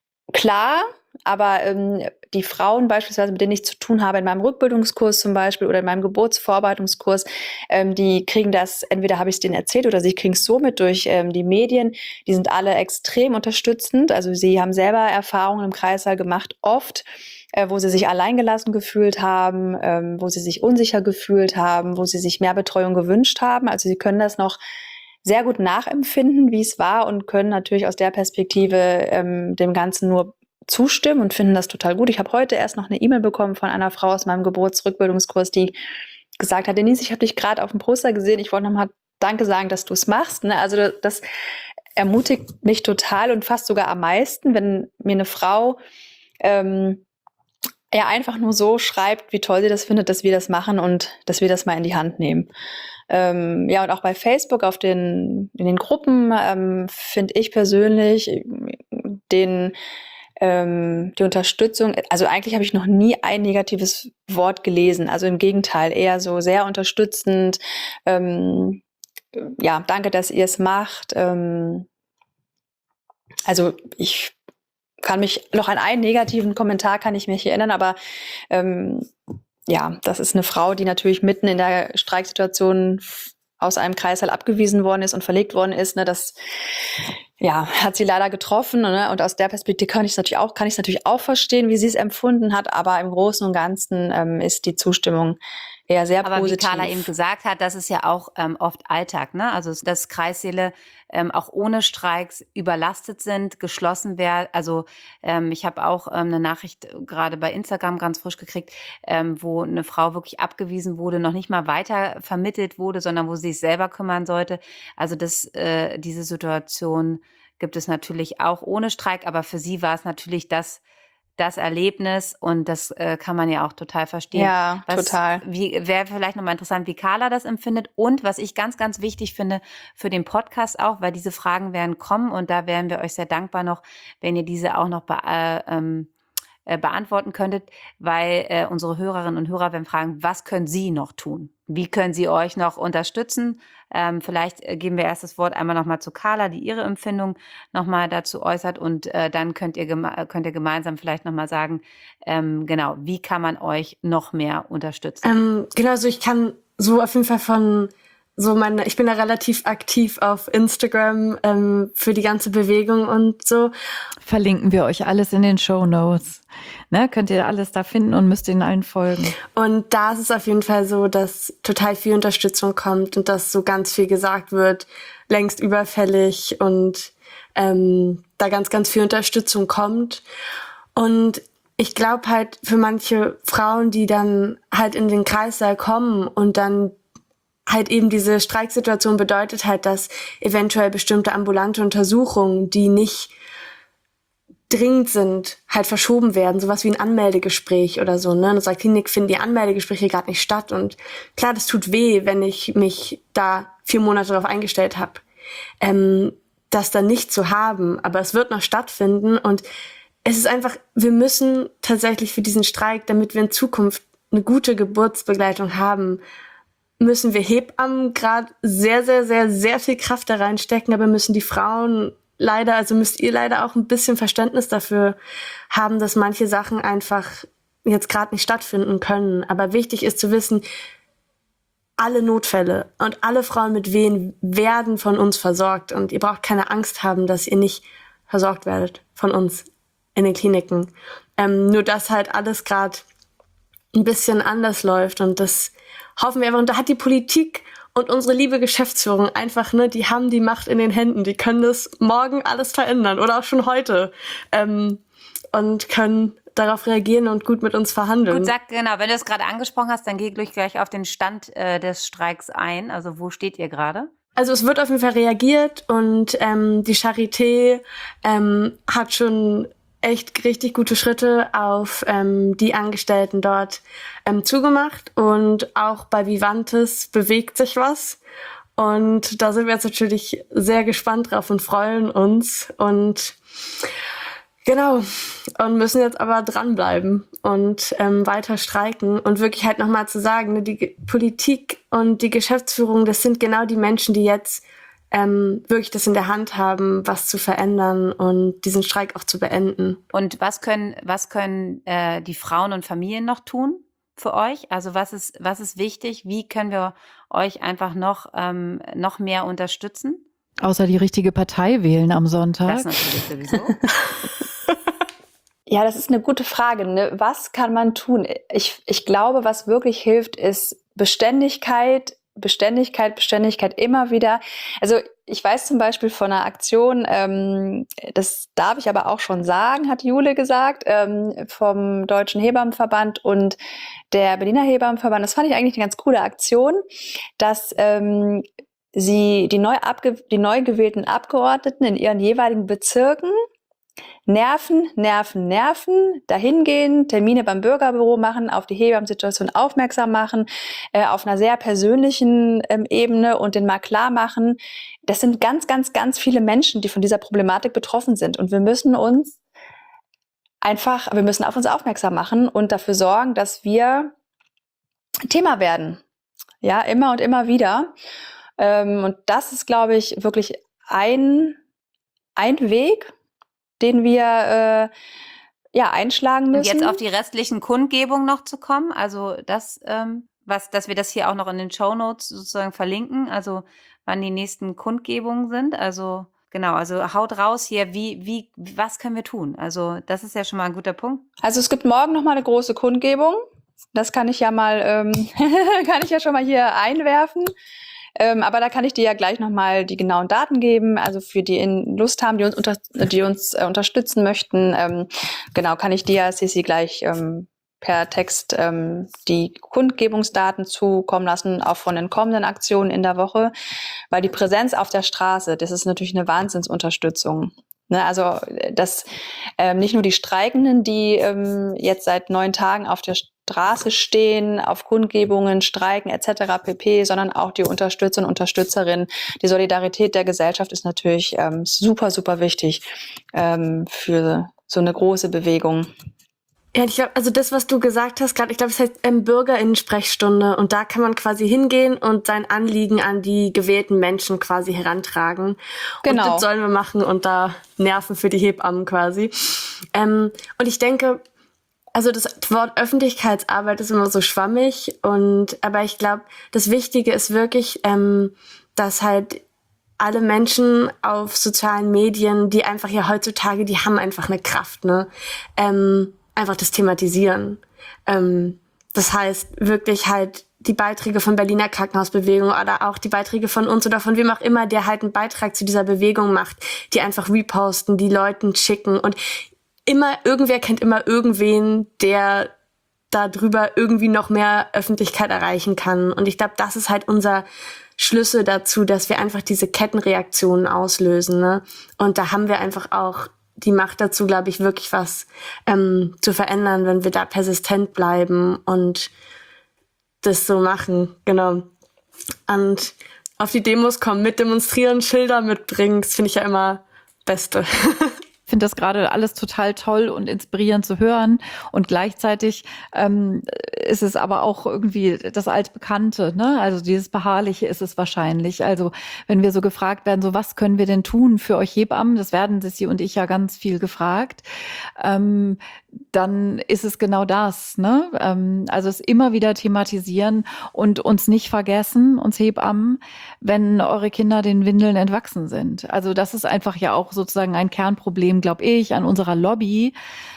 klar. Aber ähm, die Frauen beispielsweise, mit denen ich zu tun habe, in meinem Rückbildungskurs zum Beispiel oder in meinem Geburtsvorbereitungskurs, ähm, die kriegen das, entweder habe ich es denen erzählt oder sie kriegen es so mit durch ähm, die Medien. Die sind alle extrem unterstützend. Also sie haben selber Erfahrungen im Kreissaal gemacht, oft, äh, wo sie sich alleingelassen gefühlt haben, ähm, wo sie sich unsicher gefühlt haben, wo sie sich mehr Betreuung gewünscht haben. Also sie können das noch sehr gut nachempfinden, wie es war und können natürlich aus der Perspektive ähm, dem Ganzen nur zustimmen und finden das total gut. Ich habe heute erst noch eine E-Mail bekommen von einer Frau aus meinem Geburtsrückbildungskurs, die gesagt hat, Denise, ich habe dich gerade auf dem Poster gesehen, ich wollte nochmal Danke sagen, dass du es machst. Ne? Also das ermutigt mich total und fast sogar am meisten, wenn mir eine Frau ähm, ja einfach nur so schreibt, wie toll sie das findet, dass wir das machen und dass wir das mal in die Hand nehmen. Ähm, ja, und auch bei Facebook auf den, in den Gruppen ähm, finde ich persönlich den Ähm, die Unterstützung, also eigentlich habe ich noch nie ein negatives Wort gelesen, also im Gegenteil, eher so sehr unterstützend, ähm, ja, danke, dass ihr es macht, ähm, also ich kann mich noch an einen negativen Kommentar kann ich mich erinnern, aber ähm, ja, das ist eine Frau, die natürlich mitten in der Streiksituation aus einem Kreißsaal abgewiesen worden ist und verlegt worden ist. Ne, das ja, hat sie leider getroffen. Ne? Und aus der Perspektive kann ich es natürlich auch, kann ich es natürlich auch verstehen, wie sie es empfunden hat. Aber im Großen und Ganzen ähm, ist die Zustimmung eher sehr
Aber
positiv.
wie Carla eben gesagt hat, das ist ja auch ähm, oft Alltag, ne? Also dass Kreissäle ähm, auch ohne Streiks überlastet sind, geschlossen werden. Also ähm, ich habe auch ähm, eine Nachricht gerade bei Instagram ganz frisch gekriegt, ähm, wo eine Frau wirklich abgewiesen wurde, noch nicht mal weiter vermittelt wurde, sondern wo sie sich selber kümmern sollte. Also das, äh, diese Situation gibt es natürlich auch ohne Streik, aber für sie war es natürlich das das Erlebnis und das äh, kann man ja auch total verstehen.
Ja,
was,
total.
Wie wäre vielleicht nochmal interessant, wie Carla das empfindet und was ich ganz, ganz wichtig finde für den Podcast auch, weil diese Fragen werden kommen und da wären wir euch sehr dankbar noch, wenn ihr diese auch noch be äh, ähm, äh, beantworten könntet, weil äh, unsere Hörerinnen und Hörer werden fragen, was können Sie noch tun? Wie können Sie euch noch unterstützen? Ähm, vielleicht äh, geben wir erst das Wort einmal nochmal zu Carla, die ihre Empfindung nochmal dazu äußert und äh, dann könnt ihr, geme könnt ihr gemeinsam vielleicht nochmal sagen, ähm, genau, wie kann man euch noch mehr unterstützen?
Ähm, genau, also ich kann so auf jeden Fall von so meine, ich bin da relativ aktiv auf Instagram ähm, für die ganze Bewegung und so.
Verlinken wir euch alles in den Shownotes. Ne, könnt ihr alles da finden und müsst ihnen allen folgen.
Und da ist es auf jeden Fall so, dass total viel Unterstützung kommt und dass so ganz viel gesagt wird, längst überfällig und ähm, da ganz, ganz viel Unterstützung kommt. Und ich glaube halt für manche Frauen, die dann halt in den Kreissaal kommen und dann halt eben diese Streiksituation bedeutet halt, dass eventuell bestimmte ambulante Untersuchungen, die nicht dringend sind, halt verschoben werden. Sowas wie ein Anmeldegespräch oder so. Ne? In unserer Klinik finden die Anmeldegespräche gerade nicht statt. Und klar, das tut weh, wenn ich mich da vier Monate darauf eingestellt habe, ähm, das dann nicht zu haben. Aber es wird noch stattfinden. Und es ist einfach, wir müssen tatsächlich für diesen Streik, damit wir in Zukunft eine gute Geburtsbegleitung haben, müssen wir Hebammen gerade sehr, sehr, sehr, sehr viel Kraft da reinstecken, aber müssen die Frauen leider, also müsst ihr leider auch ein bisschen Verständnis dafür haben, dass manche Sachen einfach jetzt gerade nicht stattfinden können. Aber wichtig ist zu wissen, alle Notfälle und alle Frauen mit Wehen werden von uns versorgt und ihr braucht keine Angst haben, dass ihr nicht versorgt werdet von uns in den Kliniken. Ähm, nur dass halt alles gerade ein bisschen anders läuft und das hoffen wir einfach. Und da hat die Politik und unsere liebe Geschäftsführung einfach, ne, die haben die Macht in den Händen. Die können das morgen alles verändern oder auch schon heute ähm, und können darauf reagieren und gut mit uns verhandeln.
Gut, sag genau, wenn du es gerade angesprochen hast, dann geh gleich auf den Stand äh, des Streiks ein. Also wo steht ihr gerade?
Also es wird auf jeden Fall reagiert und ähm, die Charité ähm, hat schon echt richtig gute Schritte auf ähm, die Angestellten dort ähm, zugemacht und auch bei Vivantes bewegt sich was und da sind wir jetzt natürlich sehr gespannt drauf und freuen uns und genau und müssen jetzt aber dranbleiben und ähm, weiter streiken und wirklich halt nochmal zu sagen, ne, die G- Politik und die Geschäftsführung, das sind genau die Menschen, die jetzt Ähm, wirklich das in der Hand haben, was zu verändern und diesen Streik auch zu beenden.
Und was können, was können äh, die Frauen und Familien noch tun für euch? Also was ist, was ist wichtig? Wie können wir euch einfach noch, ähm, noch mehr unterstützen?
Außer die richtige Partei wählen am Sonntag.
Das natürlich sowieso.
Ja, das ist eine gute Frage. Ne? Was kann man tun? Ich, ich glaube, was wirklich hilft, ist Beständigkeit, Beständigkeit, Beständigkeit immer wieder. Also ich weiß zum Beispiel von einer Aktion, ähm, das darf ich aber auch schon sagen, hat Jule gesagt, ähm, vom Deutschen Hebammenverband und der Berliner Hebammenverband. Das fand ich eigentlich eine ganz coole Aktion, dass ähm, sie die neu, abge die neu gewählten Abgeordneten in ihren jeweiligen Bezirken nerven, nerven, nerven, dahin gehen, Termine beim Bürgerbüro machen, auf die Hebammensituation aufmerksam machen, äh, auf einer sehr persönlichen ähm, Ebene und den mal klar machen. Das sind ganz, ganz, ganz viele Menschen, die von dieser Problematik betroffen sind. Und wir müssen uns einfach, wir müssen auf uns aufmerksam machen und dafür sorgen, dass wir Thema werden. Ja, immer und immer wieder. Ähm, und das ist, glaube ich, wirklich ein, ein Weg, den wir äh, ja einschlagen müssen.
Und jetzt auf die restlichen Kundgebungen noch zu kommen, also das, ähm, was, dass wir das hier auch noch in den Shownotes sozusagen verlinken, also wann die nächsten Kundgebungen sind, also genau, also haut raus hier, wie, wie, was können wir tun? Also das ist ja schon mal ein guter Punkt.
Also es gibt morgen noch mal eine große Kundgebung. Das kann ich ja mal, ähm, kann ich ja schon mal hier einwerfen. Ähm, aber da kann ich dir ja gleich noch mal die genauen Daten geben. Also für die in Lust haben, die uns, unter, die uns äh, unterstützen möchten, ähm, genau, kann ich dir, Sissi, gleich ähm, per Text ähm, die Kundgebungsdaten zukommen lassen, auch von den kommenden Aktionen in der Woche. Weil die Präsenz auf der Straße, das ist natürlich eine Wahnsinnsunterstützung. Ne, also das ähm, nicht nur die Streikenden, die ähm, jetzt seit neun Tagen auf der Straße stehen, auf Kundgebungen, Streiken et cetera pp., sondern auch die Unterstützer und Unterstützerinnen. Die Solidarität der Gesellschaft ist natürlich ähm, super, super wichtig ähm, für so eine große Bewegung.
Ja, ich glaube, also das, was du gesagt hast gerade, ich glaube, es heißt ähm, Bürgerinnen-Sprechstunde und da kann man quasi hingehen und sein Anliegen an die gewählten Menschen quasi herantragen.
Genau.
Und das sollen wir machen und da Nerven für die Hebammen quasi. Ähm, und ich denke, also das Wort Öffentlichkeitsarbeit ist immer so schwammig und aber ich glaube, das Wichtige ist wirklich, ähm, dass halt alle Menschen auf sozialen Medien, die einfach ja heutzutage, die haben einfach eine Kraft, ne? Ähm, einfach das thematisieren. Ähm, das heißt wirklich halt die Beiträge von Berliner Krankenhausbewegung oder auch die Beiträge von uns oder von wem auch immer, der halt einen Beitrag zu dieser Bewegung macht, die einfach reposten, die Leuten schicken und immer, irgendwer kennt immer irgendwen, der da drüber irgendwie noch mehr Öffentlichkeit erreichen kann. Und ich glaube, das ist halt unser Schlüssel dazu, dass wir einfach diese Kettenreaktionen auslösen, ne? Und da haben wir einfach auch die Macht dazu, glaube ich, wirklich was ähm, zu verändern, wenn wir da persistent bleiben und das so machen, genau. Und auf die Demos kommen, mit demonstrieren, Schilder mitbringen, das finde ich ja immer Beste.
Ich finde das gerade alles total toll und inspirierend zu hören. Und gleichzeitig ähm, ist es aber auch irgendwie das Altbekannte, ne? Also dieses Beharrliche ist es wahrscheinlich. Also wenn wir so gefragt werden, so was können wir denn tun für euch Hebammen? Das werden Sissi und ich ja ganz viel gefragt. Ähm, dann ist es genau das, ne? Ähm, also es immer wieder thematisieren und uns nicht vergessen, uns Hebammen, wenn eure Kinder den Windeln entwachsen sind. Also das ist einfach ja auch sozusagen ein Kernproblem, glaube ich, an unserer Lobby,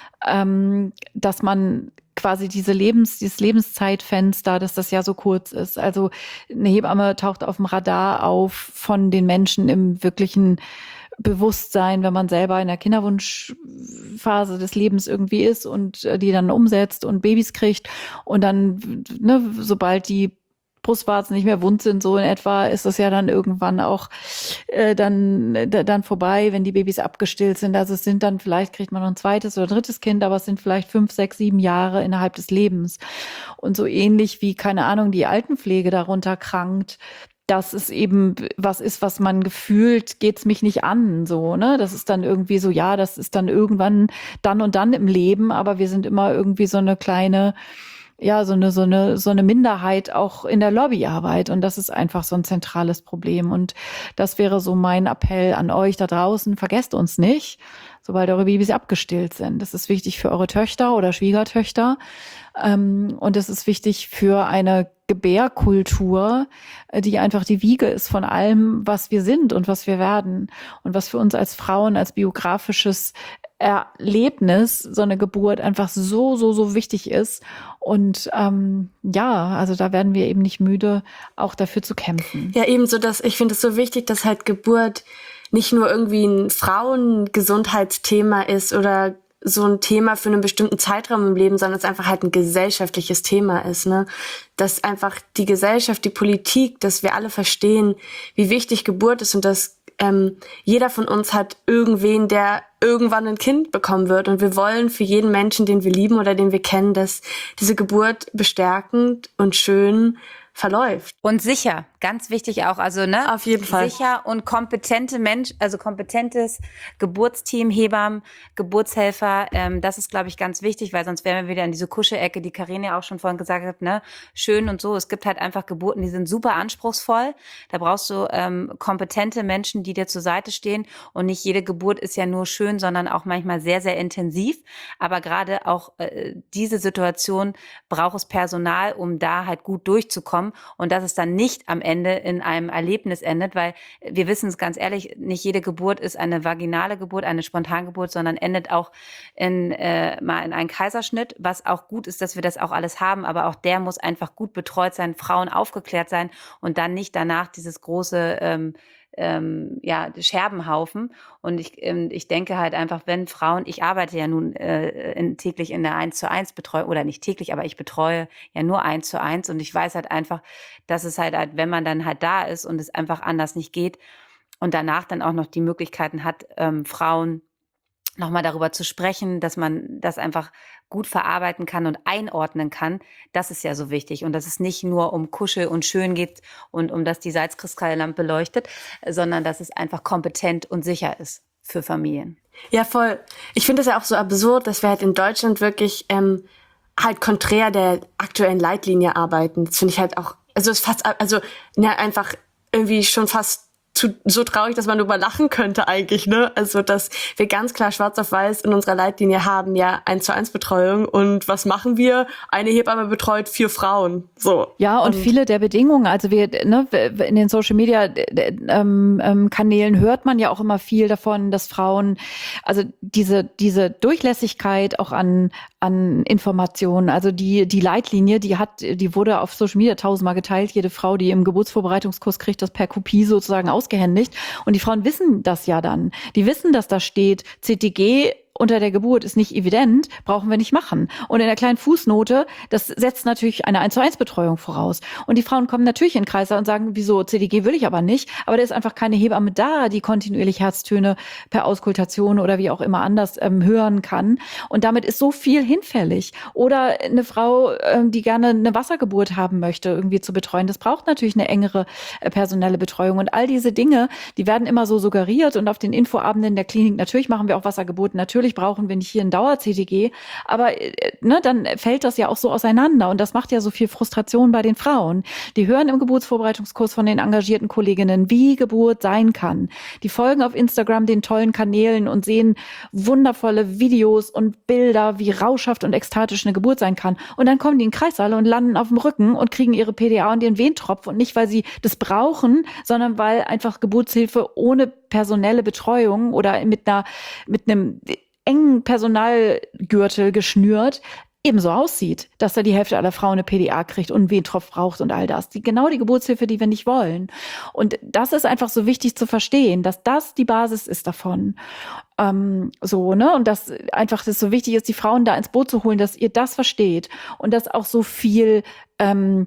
ähm, dass man quasi diese Lebens, dieses Lebenszeitfenster, dass das ja so kurz ist. Also eine Hebamme taucht auf dem Radar auf von den Menschen im wirklichen Bewusstsein, wenn man selber in der Kinderwunschphase des Lebens irgendwie ist und die dann umsetzt und Babys kriegt und dann, ne, sobald die Brustwarzen nicht mehr wund sind, so in etwa, ist das ja dann irgendwann auch äh, dann äh, dann vorbei, wenn die Babys abgestillt sind. Also es sind dann vielleicht, kriegt man noch ein zweites oder drittes Kind, aber es sind vielleicht fünf, sechs, sieben Jahre innerhalb des Lebens. Und so ähnlich wie, keine Ahnung, die Altenpflege darunter krankt, dass es eben was ist, was man gefühlt, geht's mich nicht an, so, ne? Das ist dann irgendwie so, ja, das ist dann irgendwann dann und dann im Leben, aber wir sind immer irgendwie so eine kleine, ja, so eine, so eine, so eine Minderheit auch in der Lobbyarbeit. Und das ist einfach so ein zentrales Problem. Und das wäre so mein Appell an euch da draußen. Vergesst uns nicht, sobald eure Babys abgestillt sind. Das ist wichtig für eure Töchter oder Schwiegertöchter. Und es ist wichtig für eine Gebärkultur, die einfach die Wiege ist von allem, was wir sind und was wir werden. Und was für uns als Frauen, als biografisches Erlebnis, so eine Geburt einfach so, so, so wichtig ist. Und ähm, ja, also da werden wir eben nicht müde, auch dafür zu kämpfen.
Ja, ebenso, dass ich finde es so wichtig, dass halt Geburt nicht nur irgendwie ein Frauengesundheitsthema ist oder so ein Thema für einen bestimmten Zeitraum im Leben, sondern es einfach halt ein gesellschaftliches Thema ist, ne? Dass einfach die Gesellschaft, die Politik, dass wir alle verstehen, wie wichtig Geburt ist und dass ähm, jeder von uns hat irgendwen, der irgendwann ein Kind bekommen wird. Und wir wollen für jeden Menschen, den wir lieben oder den wir kennen, dass diese Geburt bestärkend und schön verläuft.
Und sicher, ganz wichtig auch, also ne,
Auf jeden Fall.
sicher und kompetente Mensch, also kompetentes Geburtsteam, Hebammen, Geburtshelfer, ähm, das ist, glaube ich, ganz wichtig, weil sonst wären wir wieder in diese Kuschelecke, die Carine ja auch schon vorhin gesagt hat, ne, schön und so. Es gibt halt einfach Geburten, die sind super anspruchsvoll. Da brauchst du ähm, kompetente Menschen, die dir zur Seite stehen, und nicht jede Geburt ist ja nur schön, sondern auch manchmal sehr, sehr intensiv. Aber gerade auch äh, diese Situation braucht es Personal, um da halt gut durchzukommen, und dass es dann nicht am Ende in einem Erlebnis endet, weil wir wissen es ganz ehrlich, nicht jede Geburt ist eine vaginale Geburt, eine Spontangeburt, sondern endet auch in äh, mal in einen Kaiserschnitt, was auch gut ist, dass wir das auch alles haben, aber auch der muss einfach gut betreut sein, Frauen aufgeklärt sein und dann nicht danach dieses große ähm, ähm, ja, Scherbenhaufen. Und ich, ähm, ich denke halt einfach, wenn Frauen, ich arbeite ja nun äh, in, täglich in der eins zu eins Betreuung, oder nicht täglich, aber ich betreue ja nur eins zu eins, und ich weiß halt einfach, dass es halt, halt, wenn man dann halt da ist und es einfach anders nicht geht und danach dann auch noch die Möglichkeiten hat, ähm, Frauen nochmal darüber zu sprechen, dass man das einfach gut verarbeiten kann und einordnen kann, das ist ja so wichtig. Und dass es nicht nur um Kuschel und Schön geht und um das die Salzkristalllampe leuchtet, sondern dass es einfach kompetent und sicher ist für Familien.
Ja, voll. Ich finde es ja auch so absurd, dass wir halt in Deutschland wirklich ähm, halt konträr der aktuellen Leitlinie arbeiten. Das finde ich halt auch, also ist fast, also ja, einfach irgendwie schon fast zu, so traurig, dass man darüber lachen könnte eigentlich, ne? Also, dass wir ganz klar schwarz auf weiß in unserer Leitlinie haben, ja, eins zu eins Betreuung. Und was machen wir? Eine Hebamme betreut vier Frauen. So.
Ja, und, und viele der Bedingungen, also wir, ne, in den Social Media ähm, ähm, Kanälen hört man ja auch immer viel davon, dass Frauen, also diese, diese Durchlässigkeit auch an, an Informationen, also die, die Leitlinie, die hat, die wurde auf Social Media tausendmal geteilt. Jede Frau, die im Geburtsvorbereitungskurs kriegt, das per Kopie sozusagen ausgehändigt. Und die Frauen wissen das ja dann. Die wissen, dass da steht, C T G unter der Geburt ist nicht evident, brauchen wir nicht machen. Und in der kleinen Fußnote, das setzt natürlich eine eins zu eins Betreuung voraus. Und die Frauen kommen natürlich in den Kreis und sagen, wieso, C D G will ich aber nicht. Aber da ist einfach keine Hebamme da, die kontinuierlich Herztöne per Auskultation oder wie auch immer anders ähm, hören kann. Und damit ist so viel hinfällig. Oder eine Frau, ähm, die gerne eine Wassergeburt haben möchte, irgendwie zu betreuen. Das braucht natürlich eine engere äh, personelle Betreuung. Und all diese Dinge, die werden immer so suggeriert. Und auf den Infoabenden der Klinik, natürlich machen wir auch Wassergeburten, natürlich brauchen wir nicht hier ein Dauer-C T G, aber ne, dann fällt das ja auch so auseinander, und das macht ja so viel Frustration bei den Frauen. Die hören im Geburtsvorbereitungskurs von den engagierten Kolleginnen, wie Geburt sein kann. Die folgen auf Instagram den tollen Kanälen und sehen wundervolle Videos und Bilder, wie rauschhaft und ekstatisch eine Geburt sein kann. Und dann kommen die in den Kreissaal und landen auf dem Rücken und kriegen ihre P D A und ihren Wehentropf, und nicht, weil sie das brauchen, sondern weil einfach Geburtshilfe ohne personelle Betreuung oder mit einer, mit einem engen Personalgürtel geschnürt ebenso aussieht, dass da die Hälfte aller Frauen eine P D A kriegt und einen Wehentropf braucht und all das. Die, genau die Geburtshilfe, die wir nicht wollen. Und das ist einfach so wichtig zu verstehen, dass das die Basis ist davon. Ähm, so, ne? Und dass einfach das so wichtig ist, die Frauen da ins Boot zu holen, dass ihr das versteht und dass auch so viel ähm,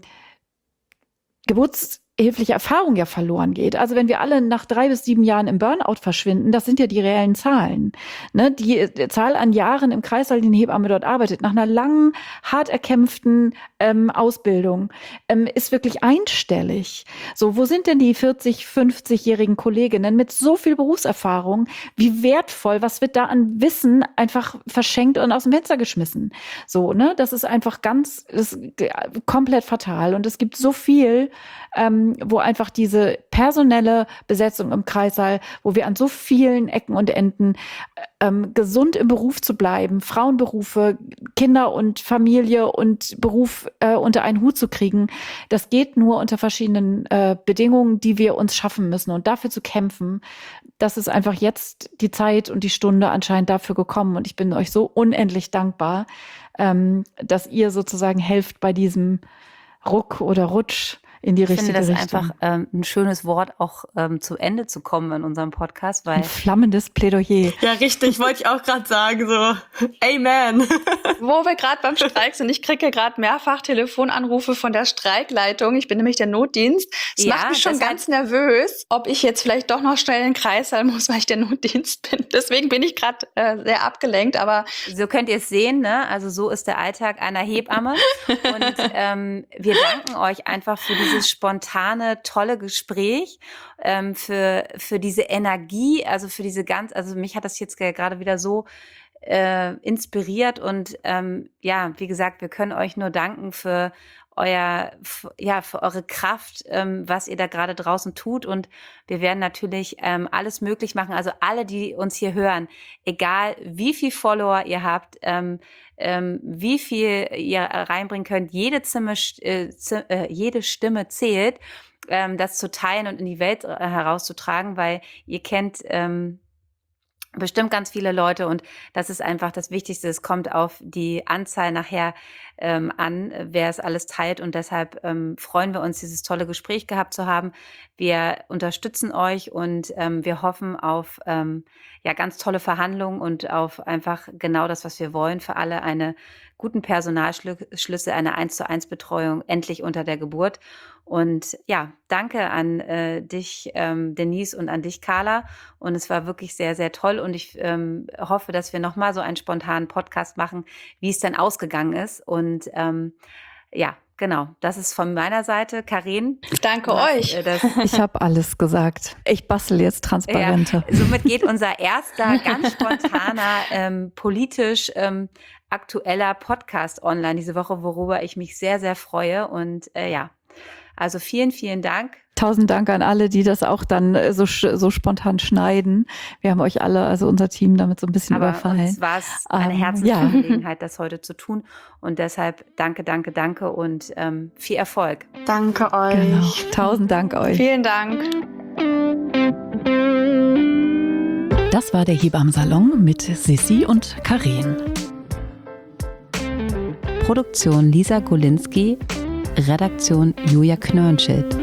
Geburts hilfliche Erfahrung ja verloren geht. Also wenn wir alle nach drei bis sieben Jahren im Burnout verschwinden, das sind ja die reellen Zahlen. Ne? Die, die Zahl an Jahren im Kreißsaal, die eine Hebamme dort arbeitet, nach einer langen, hart erkämpften ähm, Ausbildung, ähm, ist wirklich einstellig. So, wo sind denn die vierzig-, fünfzigjährigen Kolleginnen mit so viel Berufserfahrung? Wie wertvoll, was wird da an Wissen einfach verschenkt und aus dem Fenster geschmissen? So, ne? Das ist einfach ganz, das ist komplett fatal. Und es gibt so viel, ähm, wo einfach diese personelle Besetzung im Kreissaal, wo wir an so vielen Ecken und Enden ähm, gesund im Beruf zu bleiben, Frauenberufe, Kinder und Familie und Beruf äh, unter einen Hut zu kriegen, das geht nur unter verschiedenen äh, Bedingungen, die wir uns schaffen müssen. Und dafür zu kämpfen, das ist einfach jetzt die Zeit und die Stunde anscheinend dafür gekommen. Und ich bin euch so unendlich dankbar, ähm, dass ihr sozusagen helft bei diesem Ruck oder Rutsch in die
ich
richtige
finde das
Richtung.
einfach ähm, ein schönes Wort, auch ähm, zu Ende zu kommen in unserem Podcast, weil
Ein flammendes Plädoyer.
Ja, richtig, wollte ich auch gerade sagen, so Amen.
Wo wir gerade beim Streik sind, ich kriege gerade mehrfach Telefonanrufe von der Streikleitung. Ich bin nämlich der Notdienst. Es
Ja,
macht mich schon
deshalb-
ganz nervös, ob ich jetzt vielleicht doch noch schnell in den Kreissaal muss, weil ich der Notdienst bin. Deswegen bin ich gerade äh, sehr abgelenkt, aber
so könnt ihr es sehen, ne? Also so ist der Alltag einer Hebamme. Und ähm, wir danken euch einfach für dieses spontane, tolle Gespräch, ähm, für für diese Energie, also für diese ganz, also mich hat das jetzt gerade wieder so äh, inspiriert und ähm, ja, wie gesagt, wir können euch nur danken für euer, f- ja, für eure Kraft, ähm, was ihr da gerade draußen tut. Und wir werden natürlich ähm, alles möglich machen. Also alle, die uns hier hören, egal wie viel Follower ihr habt, ähm, ähm, wie viel ihr reinbringen könnt, jede, Zimmer, äh, Z- äh, jede Stimme zählt, ähm, das zu teilen und in die Welt äh, herauszutragen, weil ihr kennt ähm, bestimmt ganz viele Leute und das ist einfach das Wichtigste. Es kommt auf die Anzahl nachher ähm, an, wer es alles teilt und deshalb ähm, freuen wir uns, dieses tolle Gespräch gehabt zu haben. Wir unterstützen euch und ähm, wir hoffen auf ähm, ja ganz tolle Verhandlungen und auf einfach genau das, was wir wollen, für alle eine guten Personalschlüsse, eine eins zu eins Betreuung endlich unter der Geburt. Und ja, danke an äh, dich, ähm, Denise, und an dich, Carla. Und es war wirklich sehr, sehr toll. Und ich ähm, hoffe, dass wir nochmal so einen spontanen Podcast machen, wie es dann ausgegangen ist. Und ähm, ja, genau, das ist von meiner Seite. Karin.
danke
du hast,
euch.
äh, das,
Ich habe alles gesagt. Ich bastel jetzt Transparente.
ja, somit geht unser erster, ganz spontaner, ähm, politisch ähm, aktueller Podcast online diese Woche, worüber ich mich sehr, sehr freue. Und äh, ja, also vielen, vielen Dank.
Tausend Dank an alle, die das auch dann äh, so, sch- so spontan schneiden. Wir haben euch alle, also unser Team, damit so ein bisschen
Aber
überfallen.
uns war es eine
Ähm,
Herzensangelegenheit, das heute zu tun. Und deshalb danke, danke, danke und ähm, viel Erfolg.
Danke euch.
Genau. Tausend Dank euch.
Vielen Dank.
Das war der Hebammensalon mit Sissi und Karin.
Produktion Lisa Golinski, Redaktion Julia Knörnschild.